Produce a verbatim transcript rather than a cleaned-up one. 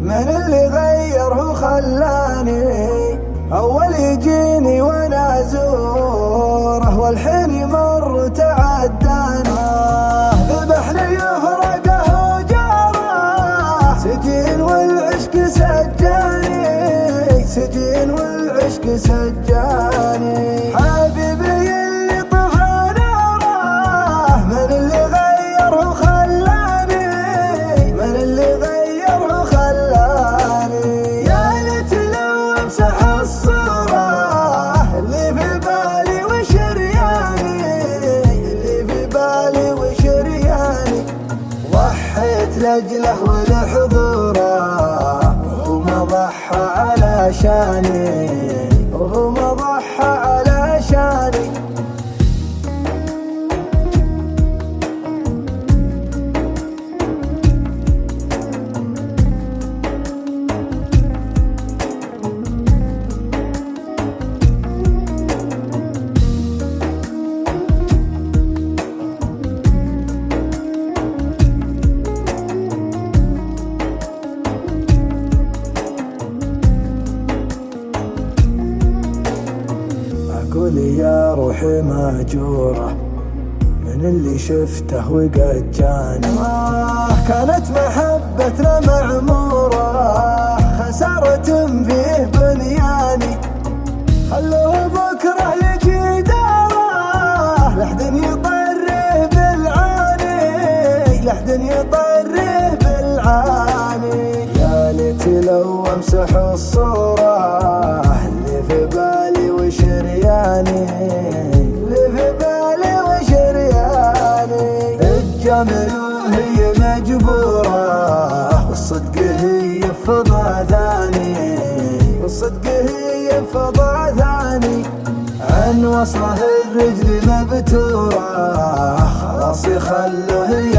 من اللي غيره خلاني أول يجيني وأنا أزوره والحين مر تعدانا ذبحني يفرقه وجاره سجين والعشق سجاني سجين والعشق سجاني حبيبي اللي طفى ناره من اللي غيره خلاني من اللي غيره خلاني يا ليت لو امسح الصورة اللي في بالي وشرياني اللي في بالي وشرياني ضحيت لأجله ولحضوره وهو ما ضحى علشاني وهو ما ضحى علشاني أقول يا روحي ماجورة من اللي شفته وقد جاني كانت محبتنا معمورة خسارة فيه بنياني خلوه بكرة يجي داره لحد يطره بالعاني لحد يطره بالعاني يا ليت لو امسح الصورة اللي في بالي وشرياني اللي في بالي وشرياني الجمل وهي مجبورة والصدق هي فضا ثاني والصدق هي فضا ثاني عن وصله الرجل مبتورة خلاص يخلوه